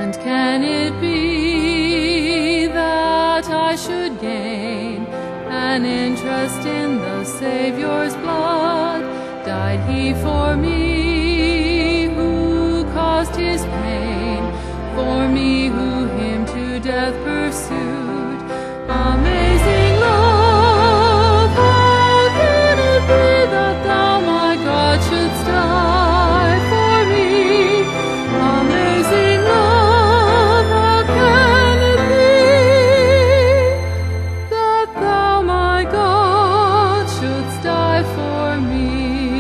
And can it be that I should gain an interest in the Savior's blood? Died he for me who caused his pain, for me who him to death pursued? Amazing love, how can it be that thou, my God, shouldst die for me? Amazing love, how can it be that thou, my God, shouldst die for me?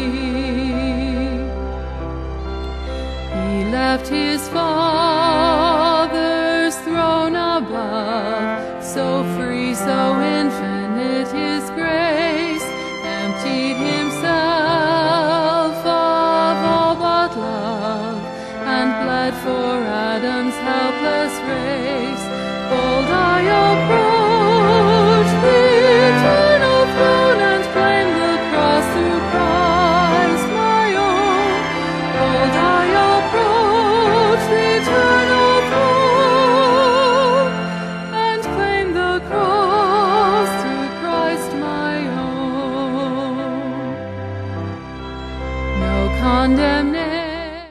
He left his Father's throne above, so free, so infinite his grace, emptied himself of all but love, and bled for Adam's helpless race. Bold I approach the eternal throne and claim the cross through Christ my own. Bold I approach the eternal throne and claim the cross through Christ my own. No condemnation